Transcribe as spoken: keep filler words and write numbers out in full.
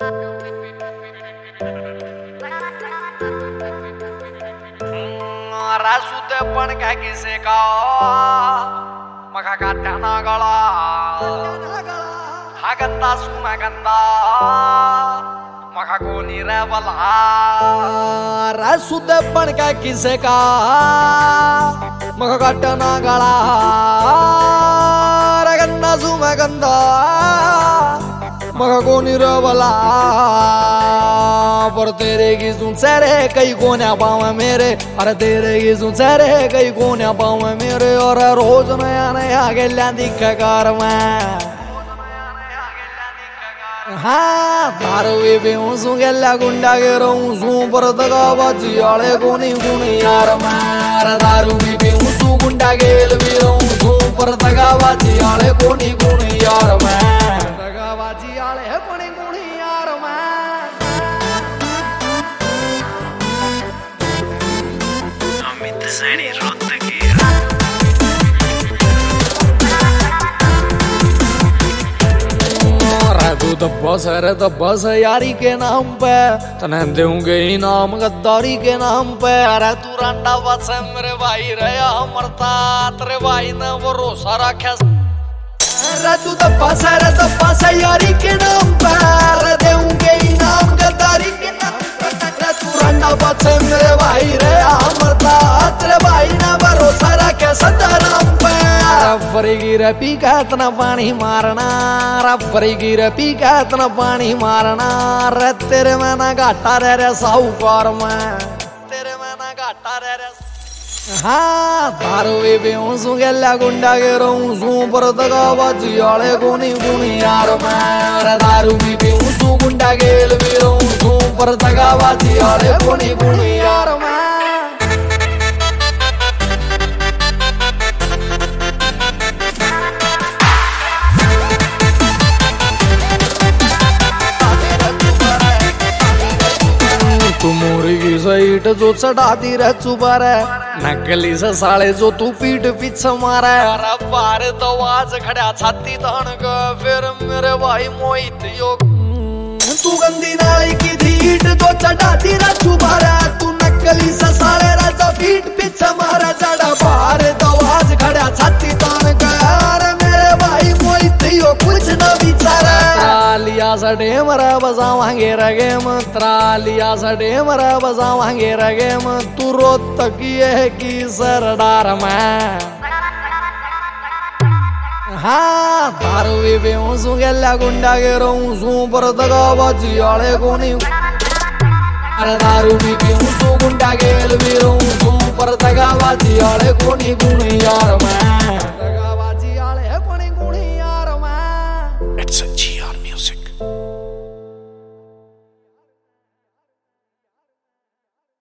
रासूते पण काय किसे का मका काट्याना गळा हा गंदा सुना गंदा मका कोणी रे बला रासूते पण काय किसे का मका काट्याना गळा रे गंदा सुना गंदा मका कोणी रे बला पर तेरे की सुन सरे कई कोन्या पावे मेरे अरे तेरे की सुन सरे कई कोन्या पावे मेरे और रोज नया नया गेल्या दिखकार में हाँ दारू भी हूँ गेल्या गुंडा के रहूँ परत गावाची आळे कोणी कोणी यार मैं दारू भी हूँ गुंडा गेल भी रहूँ परत गावाची आळे कोणी कोणी यार मैं गावाची आळे कोणी कोणी यार मैं तू तो बस है तो बस यारी के नाम पे तने दूंगे इनाम गद्दारी के नाम पे अरे तू रांडा बस है मेरे भाई रया मरता तेरे भाई ने भरोसा रखा अरे तू तो बस है तो बस यारी के नाम पे अरे दूंगे इनाम गद्दारी के नाम पे तू रांडा बस है मेरे भाई रया मरता तेरे भाई ने भरोसा रखा सदा नाम पे रफरी गिर पी का इतना पानी मारना रफरी गिर पी का इतना पानी मारना रे तेरे में ना घाटा रह रे साहूकार में तेरे में ना घाटा रह रे हाँ दारू भी हूँ गेल्या गुंडा के रहूँ पर गावाची आळे कोणी कोणी यार मैं अरे दारू भी हूँ गुंडा गेल भी रहूँ पर गावाची आळे कोणी कोणी यार मैं तू मोरी की साइट जो चढ़ाती रह चुबार नकली से साले जो तू पीठ पीछे मारा अरे पार तो आज खड़ा छाती तान का फिर मेरे भाई मोहित योग तू गंदी नाली की धीट जो चढ़ाती रह चुबार तू नकली से साले राजा पीठ पीछे मारा चढ़ा पार तो आज खड़ा छाती तान का अरे मेरे भाई मोहित योग कुछ न बिचारा लिया सडे मरा बजावांगे रगे मत्रा लिया सडे मरा बजावांगे रगे मत तू रोत तकिए की सरदार मैं हाँ दारू भी हूँ गेल्या गुंडा के रहूँ परत गावाची आळे कोणी अरे दारू भी हूँ गुंडा गेल भी रहूँ परत गावाची आळे कोणी कोणी यार मैं